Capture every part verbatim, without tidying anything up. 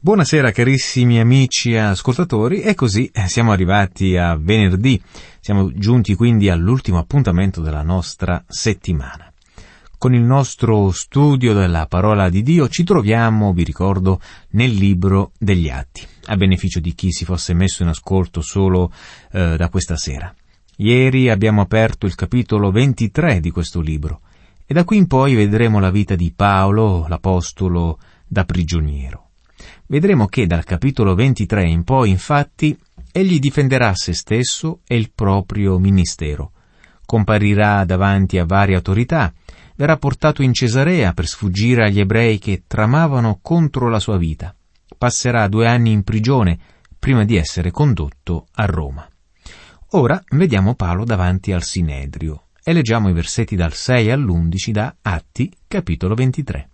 Buonasera carissimi amici ascoltatori, e così siamo arrivati a venerdì, siamo giunti quindi all'ultimo appuntamento della nostra settimana. Con il nostro studio della parola di Dio ci troviamo, vi ricordo, nel libro degli Atti, a beneficio di chi si fosse messo in ascolto solo eh, da questa sera. Ieri abbiamo aperto il capitolo ventitré di questo libro e da qui in poi vedremo la vita di Paolo, l'apostolo da prigioniero. Vedremo che dal capitolo ventitré in poi, infatti, egli difenderà se stesso e il proprio ministero, comparirà davanti a varie autorità, verrà portato in Cesarea per sfuggire agli ebrei che tramavano contro la sua vita, passerà due anni in prigione prima di essere condotto a Roma. Ora vediamo Paolo davanti al Sinedrio e leggiamo i versetti dal sei all'undici da Atti, capitolo ventitré.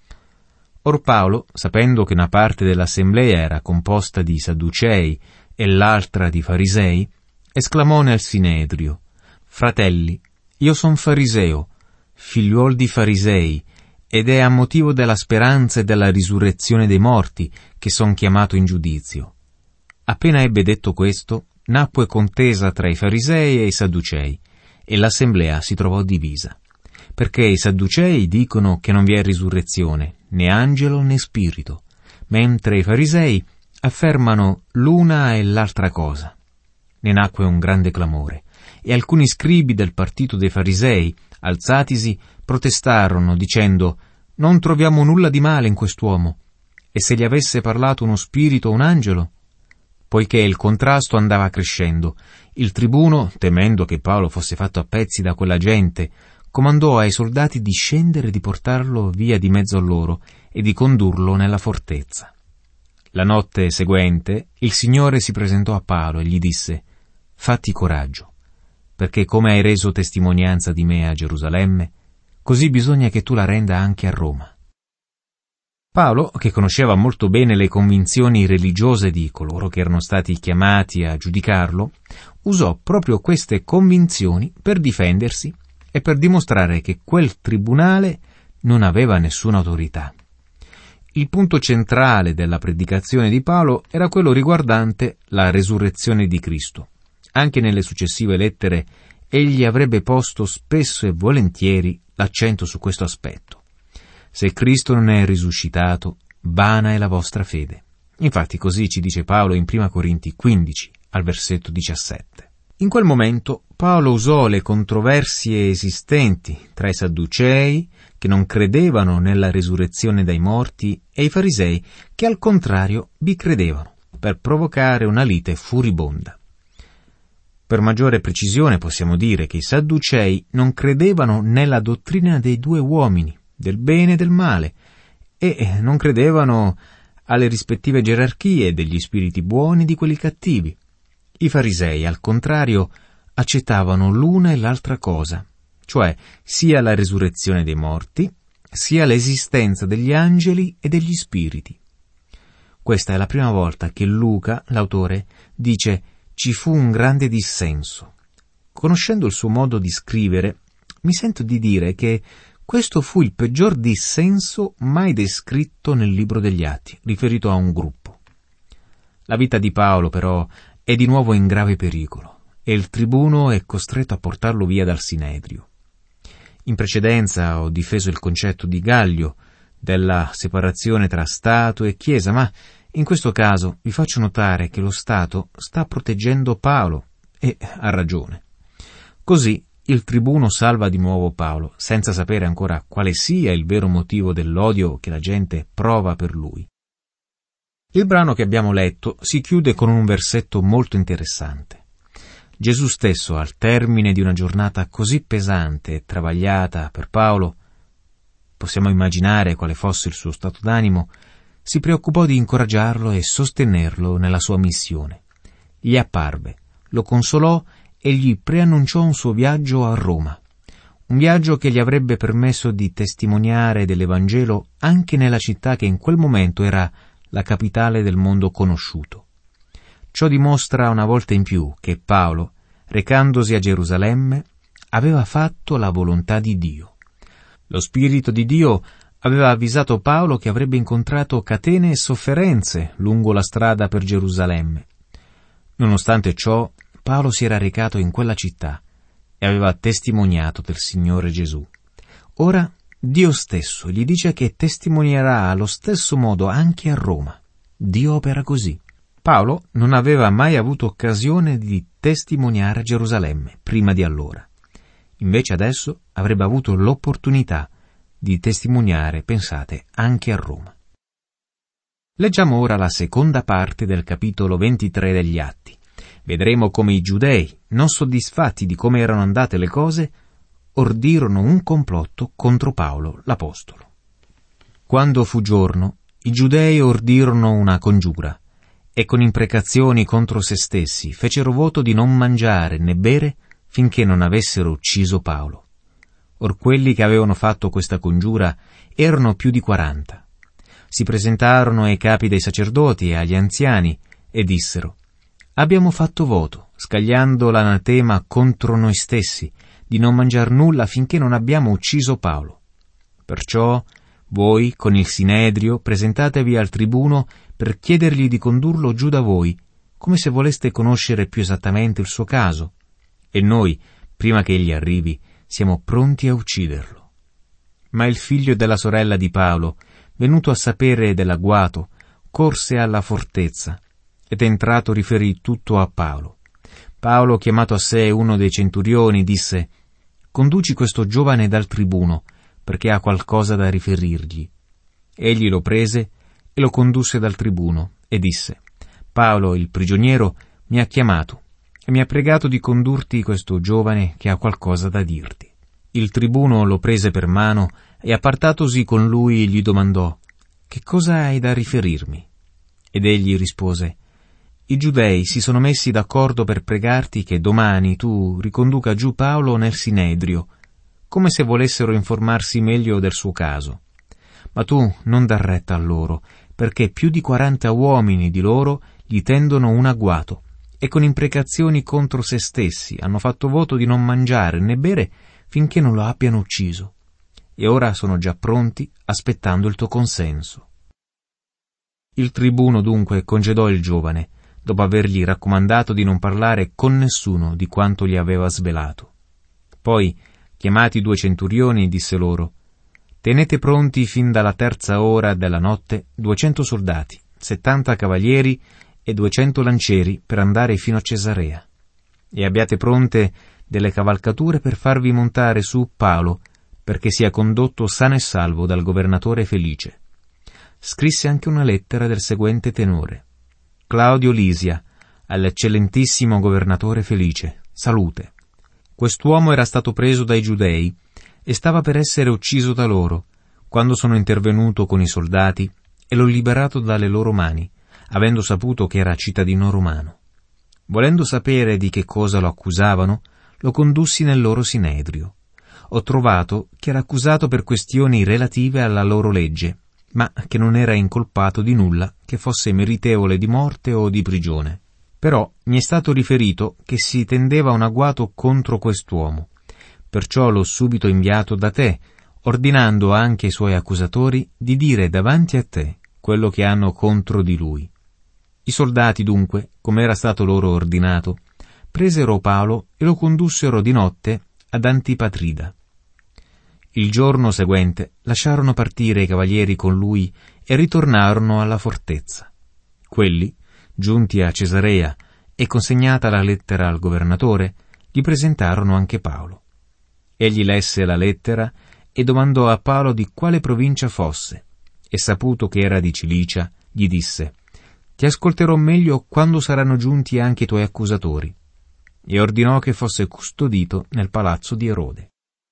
Or Paolo, sapendo che una parte dell'assemblea era composta di Sadducei e l'altra di Farisei, esclamò nel Sinedrio: «Fratelli, io son fariseo, figliuol di farisei, ed è a motivo della speranza e della risurrezione dei morti che son chiamato in giudizio». Appena ebbe detto questo, nacque contesa tra i farisei e i sadducei, e l'assemblea si trovò divisa, perché i sadducei dicono che non vi è risurrezione, né angelo né spirito, mentre i farisei affermano l'una e l'altra cosa. Ne nacque un grande clamore, e alcuni scribi del partito dei farisei, alzatisi, protestarono dicendo: «Non troviamo nulla di male in quest'uomo, e se gli avesse parlato uno spirito o un angelo?» Poiché il contrasto andava crescendo, il tribuno, temendo che Paolo fosse fatto a pezzi da quella gente, comandò ai soldati di scendere e di portarlo via di mezzo a loro e di condurlo nella fortezza. La notte seguente il Signore si presentò a Paolo e gli disse: «Fatti coraggio, perché come hai reso testimonianza di me a Gerusalemme, così bisogna che tu la renda anche a Roma». Paolo, che conosceva molto bene le convinzioni religiose di coloro che erano stati chiamati a giudicarlo, usò proprio queste convinzioni per difendersi e per dimostrare che quel tribunale non aveva nessuna autorità. Il punto centrale della predicazione di Paolo era quello riguardante la resurrezione di Cristo. Anche nelle successive lettere egli avrebbe posto spesso e volentieri l'accento su questo aspetto. Se Cristo non è risuscitato, vana è la vostra fede. Infatti così ci dice Paolo in prima Corinti quindici, al versetto diciassette. In quel momento Paolo usò le controversie esistenti tra i Sadducei, che non credevano nella risurrezione dai morti, e i Farisei, che al contrario vi credevano, per provocare una lite furibonda. Per maggiore precisione possiamo dire che i Sadducei non credevano nella dottrina dei due uomini, del bene e del male, e non credevano alle rispettive gerarchie degli spiriti buoni e di quelli cattivi. I farisei, al contrario, accettavano l'una e l'altra cosa, cioè sia la risurrezione dei morti, sia l'esistenza degli angeli e degli spiriti. Questa è la prima volta che Luca, l'autore, dice «ci fu un grande dissenso». Conoscendo il suo modo di scrivere, mi sento di dire che questo fu il peggior dissenso mai descritto nel libro degli Atti, riferito a un gruppo. La vita di Paolo, però, è di nuovo in grave pericolo e il tribuno è costretto a portarlo via dal Sinedrio. In precedenza ho difeso il concetto di Gallio della separazione tra Stato e Chiesa, ma in questo caso vi faccio notare che lo Stato sta proteggendo Paolo, e ha ragione. Così il tribuno salva di nuovo Paolo, senza sapere ancora quale sia il vero motivo dell'odio che la gente prova per lui. Il brano che abbiamo letto si chiude con un versetto molto interessante. Gesù stesso, al termine di una giornata così pesante e travagliata per Paolo, possiamo immaginare quale fosse il suo stato d'animo, si preoccupò di incoraggiarlo e sostenerlo nella sua missione. Gli apparve, lo consolò e gli preannunciò un suo viaggio a Roma, un viaggio che gli avrebbe permesso di testimoniare dell'Evangelo anche nella città che in quel momento era la capitale del mondo conosciuto. Ciò dimostra una volta in più che Paolo, recandosi a Gerusalemme, aveva fatto la volontà di Dio. Lo Spirito di Dio aveva avvisato Paolo che avrebbe incontrato catene e sofferenze lungo la strada per Gerusalemme. Nonostante ciò, Paolo si era recato in quella città e aveva testimoniato del Signore Gesù. Ora Dio stesso gli dice che testimonierà allo stesso modo anche a Roma. Dio opera così. Paolo non aveva mai avuto occasione di testimoniare a Gerusalemme prima di allora. Invece adesso avrebbe avuto l'opportunità di testimoniare, pensate, anche a Roma. Leggiamo ora la seconda parte del capitolo ventitré degli Atti. Vedremo come i giudei, non soddisfatti di come erano andate le cose, ordirono un complotto contro Paolo, l'apostolo. Quando fu giorno, i giudei ordirono una congiura e con imprecazioni contro se stessi fecero voto di non mangiare né bere finché non avessero ucciso Paolo. Or quelli che avevano fatto questa congiura erano più di quaranta. Si presentarono ai capi dei sacerdoti e agli anziani e dissero: «Abbiamo fatto voto, scagliando l'anatema contro noi stessi, di non mangiar nulla finché non abbiamo ucciso Paolo. Perciò voi, con il Sinedrio, presentatevi al tribuno per chiedergli di condurlo giù da voi, come se voleste conoscere più esattamente il suo caso. E noi, prima che egli arrivi, siamo pronti a ucciderlo». Ma il figlio della sorella di Paolo, venuto a sapere dell'agguato, corse alla fortezza ed entrato riferì tutto a Paolo. Paolo, chiamato a sé uno dei centurioni, disse: «Conduci questo giovane dal tribuno, perché ha qualcosa da riferirgli». Egli lo prese e lo condusse dal tribuno e disse: «Paolo, il prigioniero, mi ha chiamato e mi ha pregato di condurti questo giovane che ha qualcosa da dirti». Il tribuno lo prese per mano e, appartatosi con lui, gli domandò: «Che cosa hai da riferirmi?» Ed egli rispose: «I giudei si sono messi d'accordo per pregarti che domani tu riconduca giù Paolo nel Sinedrio, come se volessero informarsi meglio del suo caso. Ma tu non dar retta a loro, perché più di quaranta uomini di loro gli tendono un agguato e con imprecazioni contro se stessi hanno fatto voto di non mangiare né bere finché non lo abbiano ucciso. E ora sono già pronti, aspettando il tuo consenso». Il tribuno dunque congedò il giovane, dopo avergli raccomandato di non parlare con nessuno di quanto gli aveva svelato. Poi, chiamati i due centurioni, disse loro: «Tenete pronti fin dalla terza ora della notte duecento soldati, settanta cavalieri e duecento lancieri per andare fino a Cesarea. E abbiate pronte delle cavalcature per farvi montare su Paolo, perché sia condotto sano e salvo dal governatore Felice». Scrisse anche una lettera del seguente tenore: «Claudio Lisia, all'eccellentissimo governatore Felice, salute. Quest'uomo era stato preso dai giudei e stava per essere ucciso da loro, quando sono intervenuto con i soldati e l'ho liberato dalle loro mani, avendo saputo che era cittadino romano. Volendo sapere di che cosa lo accusavano, lo condussi nel loro sinedrio. Ho trovato che era accusato per questioni relative alla loro legge, ma che non era incolpato di nulla che fosse meritevole di morte o di prigione. Però mi è stato riferito che si tendeva un agguato contro quest'uomo. Perciò l'ho subito inviato da te, ordinando anche ai suoi accusatori di dire davanti a te quello che hanno contro di lui». I soldati dunque, come era stato loro ordinato, presero Paolo e lo condussero di notte ad Antipatrida. Il giorno seguente lasciarono partire i cavalieri con lui e ritornarono alla fortezza. Quelli, giunti a Cesarea e consegnata la lettera al governatore, gli presentarono anche Paolo. Egli lesse la lettera e domandò a Paolo di quale provincia fosse, e saputo che era di Cilicia, gli disse: «Ti ascolterò meglio quando saranno giunti anche i tuoi accusatori», e ordinò che fosse custodito nel palazzo di Erode.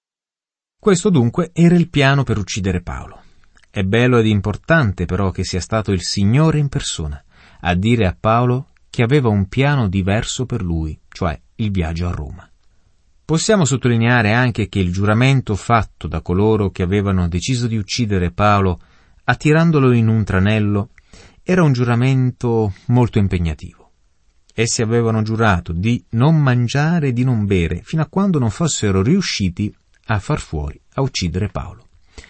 Questo dunque era il piano per uccidere Paolo. È bello ed importante però che sia stato il Signore in persona a dire a Paolo che aveva un piano diverso per lui, cioè il viaggio a Roma. Possiamo sottolineare anche che il giuramento fatto da coloro che avevano deciso di uccidere Paolo, attirandolo in un tranello, era un giuramento molto impegnativo. Essi avevano giurato di non mangiare e di non bere fino a quando non fossero riusciti a far fuori, a uccidere Paolo.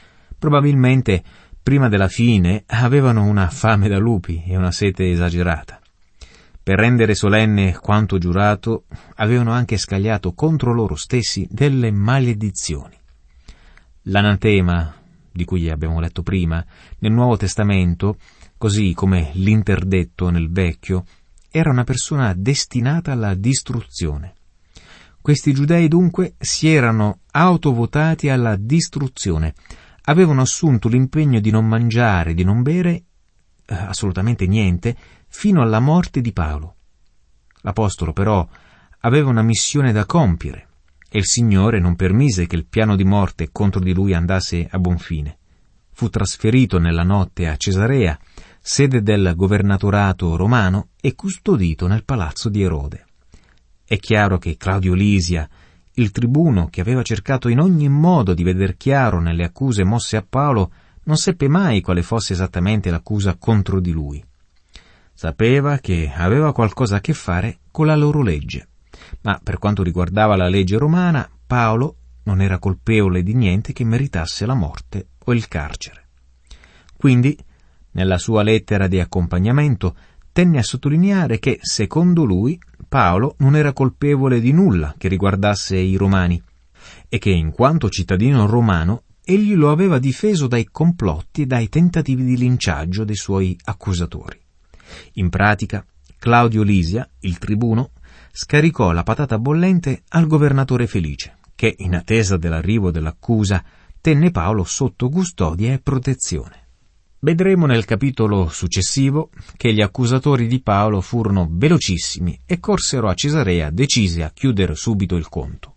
Probabilmente, prima della fine, avevano una fame da lupi e una sete esagerata. Per rendere solenne quanto giurato, avevano anche scagliato contro loro stessi delle maledizioni. L'anatema, di cui abbiamo letto prima, nel Nuovo Testamento, così come l'interdetto nel Vecchio, era una persona destinata alla distruzione. Questi giudei dunque si erano autovotati alla distruzione, avevano assunto l'impegno di non mangiare, di non bere, eh, assolutamente niente, fino alla morte di Paolo. L'Apostolo però aveva una missione da compiere e il Signore non permise che il piano di morte contro di lui andasse a buon fine. Fu trasferito nella notte a Cesarea, sede del governatorato romano, e custodito nel palazzo di Erode. È chiaro che Claudio Lisia, il tribuno che aveva cercato in ogni modo di veder chiaro nelle accuse mosse a Paolo, non seppe mai quale fosse esattamente l'accusa contro di lui. Sapeva che aveva qualcosa a che fare con la loro legge, ma per quanto riguardava la legge romana, Paolo non era colpevole di niente che meritasse la morte o il carcere. Quindi, nella sua lettera di accompagnamento, tenne a sottolineare che, secondo lui, Paolo non era colpevole di nulla che riguardasse i romani e che, in quanto cittadino romano, egli lo aveva difeso dai complotti e dai tentativi di linciaggio dei suoi accusatori. In pratica, Claudio Lisia, il tribuno, scaricò la patata bollente al governatore Felice, che, in attesa dell'arrivo dell'accusa, tenne Paolo sotto custodia e protezione. Vedremo nel capitolo successivo che gli accusatori di Paolo furono velocissimi e corsero a Cesarea decisi a chiudere subito il conto.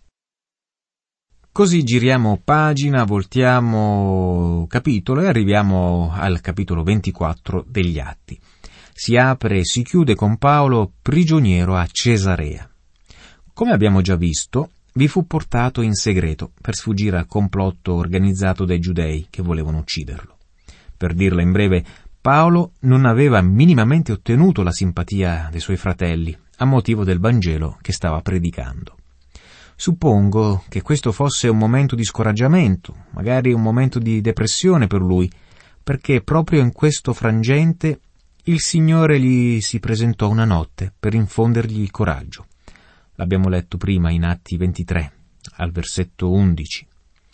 Così giriamo pagina, voltiamo capitolo e arriviamo al capitolo ventiquattro degli Atti. Si apre e si chiude con Paolo prigioniero a Cesarea. Come abbiamo già visto, vi fu portato in segreto per sfuggire al complotto organizzato dai giudei che volevano ucciderlo. Per dirla in breve, Paolo non aveva minimamente ottenuto la simpatia dei suoi fratelli a motivo del Vangelo che stava predicando. Suppongo che questo fosse un momento di scoraggiamento, magari un momento di depressione per lui, perché proprio in questo frangente il Signore gli si presentò una notte per infondergli il coraggio. L'abbiamo letto prima in Atti ventitré, al versetto undici.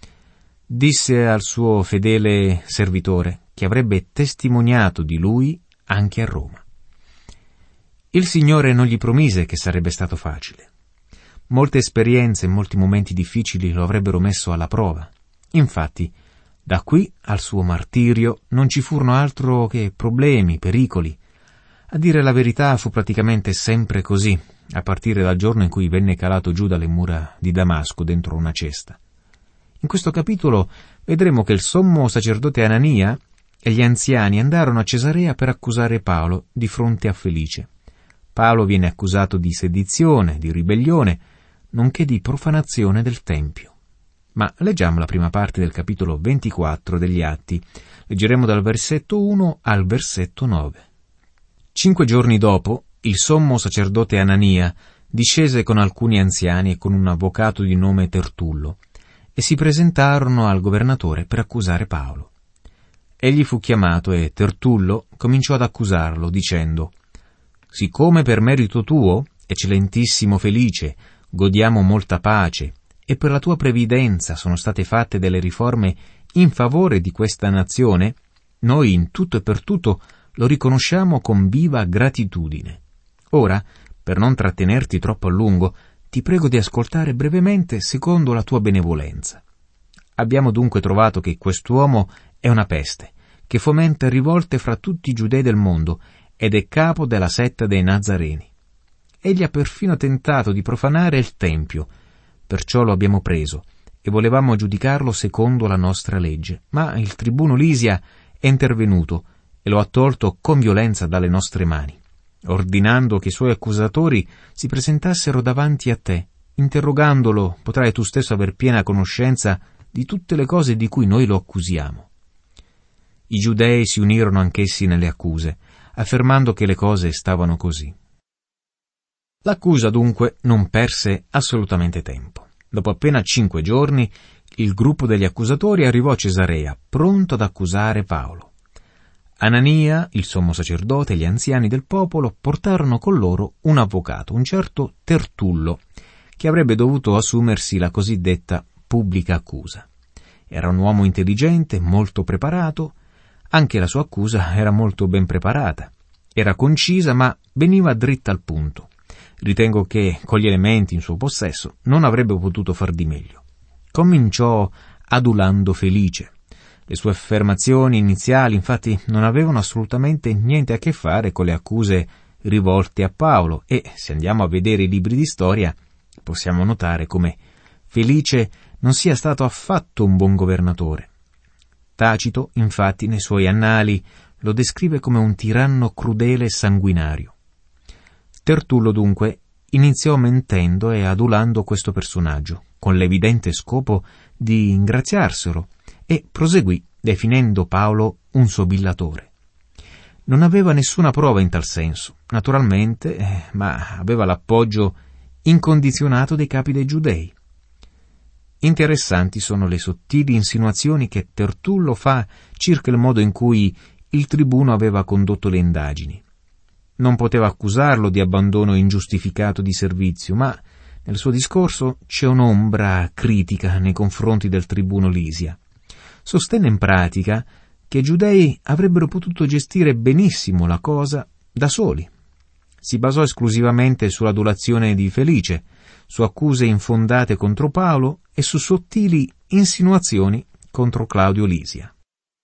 Disse al suo fedele servitore che avrebbe testimoniato di lui anche a Roma. Il Signore non gli promise che sarebbe stato facile. Molte esperienze e molti momenti difficili lo avrebbero messo alla prova. Infatti, da qui al suo martirio non ci furono altro che problemi, pericoli. A dire la verità fu praticamente sempre così, a partire dal giorno in cui venne calato giù dalle mura di Damasco dentro una cesta. In questo capitolo vedremo che il sommo sacerdote Anania e gli anziani andarono a Cesarea per accusare Paolo di fronte a Felice. Paolo viene accusato di sedizione, di ribellione, nonché di profanazione del Tempio. Ma leggiamo la prima parte del capitolo ventiquattro degli Atti. Leggeremo dal versetto uno al versetto nove. Cinque giorni dopo, il sommo sacerdote Anania discese con alcuni anziani e con un avvocato di nome Tertullo e si presentarono al governatore per accusare Paolo. Egli fu chiamato e Tertullo cominciò ad accusarlo, dicendo: «Siccome per merito tuo, eccellentissimo Felice, godiamo molta pace, e per la tua previdenza sono state fatte delle riforme in favore di questa nazione, noi in tutto e per tutto lo riconosciamo con viva gratitudine. Ora, per non trattenerti troppo a lungo, ti prego di ascoltare brevemente secondo la tua benevolenza. Abbiamo dunque trovato che quest'uomo è una peste, che fomenta rivolte fra tutti i giudei del mondo ed è capo della setta dei Nazareni. Egli ha perfino tentato di profanare il Tempio, perciò lo abbiamo preso e volevamo giudicarlo secondo la nostra legge, ma il tribuno Lisia è intervenuto e lo ha tolto con violenza dalle nostre mani, ordinando che i suoi accusatori si presentassero davanti a te. Interrogandolo potrai tu stesso aver piena conoscenza di tutte le cose di cui noi lo accusiamo». I giudei si unirono anch'essi nelle accuse, affermando che le cose stavano così. L'accusa dunque non perse assolutamente tempo. Dopo appena cinque giorni, il gruppo degli accusatori arrivò a Cesarea, pronto ad accusare Paolo. Anania, il sommo sacerdote e gli anziani del popolo portarono con loro un avvocato, un certo Tertullo, che avrebbe dovuto assumersi la cosiddetta pubblica accusa. Era un uomo intelligente, molto preparato, anche la sua accusa era molto ben preparata. Era concisa, ma veniva dritta al punto. Ritengo che, con gli elementi in suo possesso, non avrebbe potuto far di meglio. Cominciò adulando Felice. Le sue affermazioni iniziali, infatti, non avevano assolutamente niente a che fare con le accuse rivolte a Paolo e, se andiamo a vedere i libri di storia, possiamo notare come Felice non sia stato affatto un buon governatore. Tacito, infatti, nei suoi annali lo descrive come un tiranno crudele e sanguinario. Tertullo, dunque, iniziò mentendo e adulando questo personaggio, con l'evidente scopo di ingraziarselo, e proseguì definendo Paolo un sobillatore. Non aveva nessuna prova in tal senso, naturalmente, eh, ma aveva l'appoggio incondizionato dei capi dei giudei. Interessanti sono le sottili insinuazioni che Tertullo fa circa il modo in cui il tribuno aveva condotto le indagini. Non poteva accusarlo di abbandono ingiustificato di servizio, ma nel suo discorso c'è un'ombra critica nei confronti del tribuno Lisia. Sostenne in pratica che i giudei avrebbero potuto gestire benissimo la cosa da soli. Si basò esclusivamente sull'adulazione di Felice, su accuse infondate contro Paolo e su sottili insinuazioni contro Claudio Lisia.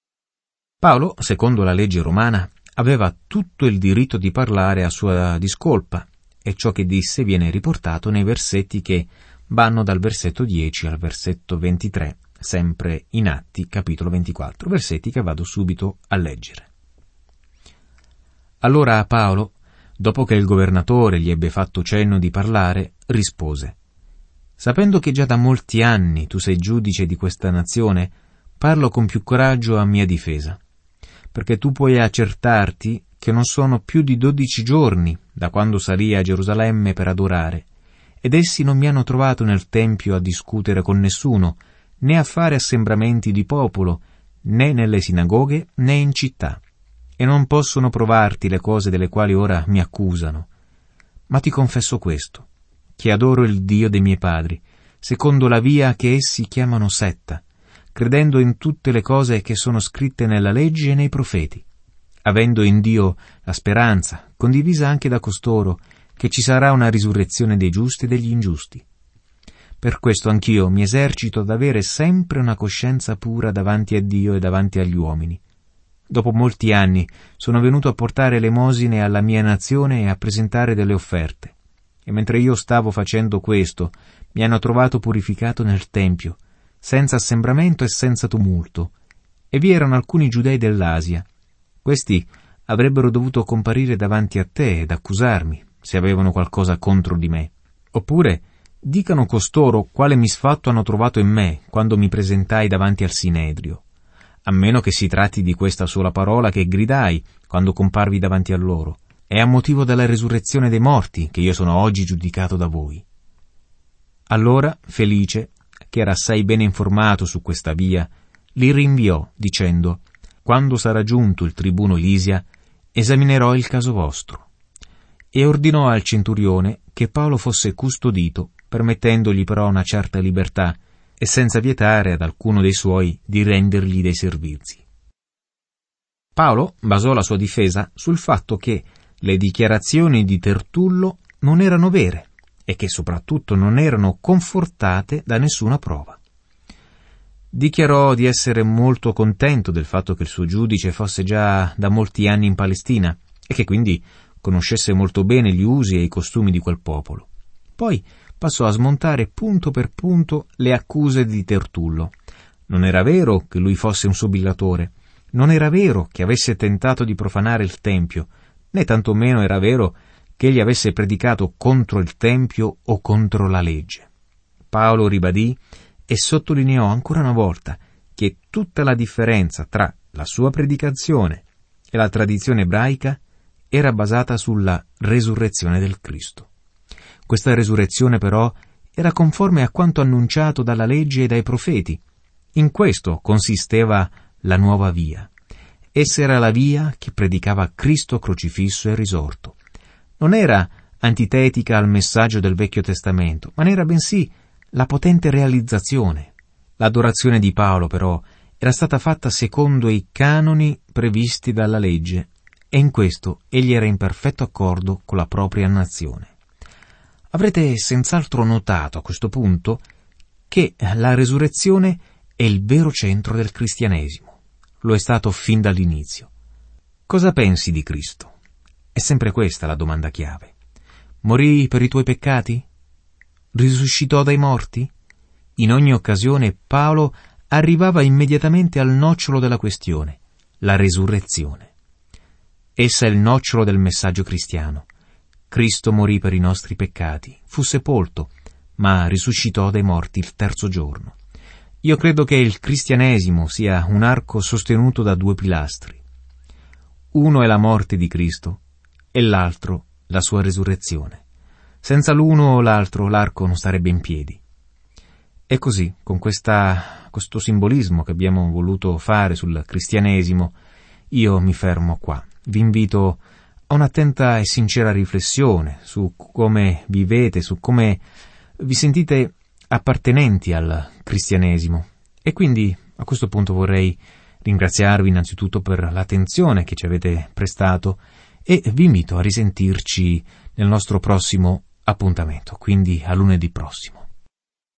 Paolo, secondo la legge romana, aveva tutto il diritto di parlare a sua discolpa, e ciò che disse viene riportato nei versetti che vanno dal versetto dieci al versetto ventitré, sempre in Atti, capitolo ventiquattro, versetti che vado subito a leggere. Allora Paolo, dopo che il governatore gli ebbe fatto cenno di parlare, rispose: «Sapendo che già da molti anni tu sei giudice di questa nazione, parlo con più coraggio a mia difesa, perché tu puoi accertarti che non sono più di dodici giorni da quando salii a Gerusalemme per adorare, ed essi non mi hanno trovato nel tempio a discutere con nessuno, né a fare assembramenti di popolo, né nelle sinagoghe, né in città, e non possono provarti le cose delle quali ora mi accusano. Ma ti confesso questo, che adoro il Dio dei miei padri, secondo la via che essi chiamano setta, credendo in tutte le cose che sono scritte nella legge e nei profeti, avendo in Dio la speranza, condivisa anche da costoro, che ci sarà una risurrezione dei giusti e degli ingiusti. Per questo anch'io mi esercito ad avere sempre una coscienza pura davanti a Dio e davanti agli uomini. Dopo molti anni sono venuto a portare elemosine alla mia nazione e a presentare delle offerte. E mentre io stavo facendo questo, mi hanno trovato purificato nel tempio, senza assembramento e senza tumulto. E vi erano alcuni giudei dell'Asia. Questi avrebbero dovuto comparire davanti a te ed accusarmi, se avevano qualcosa contro di me. Oppure dicano costoro quale misfatto hanno trovato in me quando mi presentai davanti al Sinedrio, a meno che si tratti di questa sola parola che gridai quando comparvi davanti a loro. È a motivo della resurrezione dei morti che io sono oggi giudicato da voi. Allora Felice, che era assai bene informato su questa via, li rinviò, dicendo: «Quando sarà giunto il tribuno Lisia, esaminerò il caso vostro». E ordinò al centurione che Paolo fosse custodito, permettendogli però una certa libertà e senza vietare ad alcuno dei suoi di rendergli dei servizi. Paolo basò la sua difesa sul fatto che le dichiarazioni di Tertullo non erano vere e che soprattutto non erano confortate da nessuna prova. Dichiarò di essere molto contento del fatto che il suo giudice fosse già da molti anni in Palestina e che quindi conoscesse molto bene gli usi e i costumi di quel popolo. Poi passò a smontare punto per punto le accuse di Tertullo. Non era vero che lui fosse un sobillatore, non era vero che avesse tentato di profanare il Tempio, né tantomeno era vero che egli avesse predicato contro il Tempio o contro la legge. Paolo ribadì e sottolineò ancora una volta che tutta la differenza tra la sua predicazione e la tradizione ebraica era basata sulla resurrezione del Cristo. Questa resurrezione però era conforme a quanto annunciato dalla legge e dai profeti. In questo consisteva la nuova via. Essa era la via che predicava Cristo crocifisso e risorto. Non era antitetica al messaggio del Vecchio Testamento, ma ne era bensì la potente realizzazione. L'adorazione di Paolo, però, era stata fatta secondo i canoni previsti dalla legge, e in questo egli era in perfetto accordo con la propria nazione. Avrete senz'altro notato a questo punto che la resurrezione è il vero centro del cristianesimo. Lo è stato fin dall'inizio. Cosa pensi di Cristo? È sempre questa la domanda chiave. Morì per i tuoi peccati? Risuscitò dai morti? In ogni occasione Paolo arrivava immediatamente al nocciolo della questione, la resurrezione. Essa è il nocciolo del messaggio cristiano. Cristo morì per i nostri peccati, fu sepolto, ma risuscitò dai morti il terzo giorno. Io credo che il cristianesimo sia un arco sostenuto da due pilastri. Uno è la morte di Cristo e l'altro la sua resurrezione. Senza l'uno o l'altro l'arco non starebbe in piedi. E così, con questa, questo simbolismo che abbiamo voluto fare sul cristianesimo, io mi fermo qua. Vi invito a un'attenta e sincera riflessione su come vivete, su come vi sentite appartenenti al cristianesimo. E quindi a questo punto vorrei ringraziarvi innanzitutto per l'attenzione che ci avete prestato e vi invito a risentirci nel nostro prossimo appuntamento, quindi a lunedì prossimo.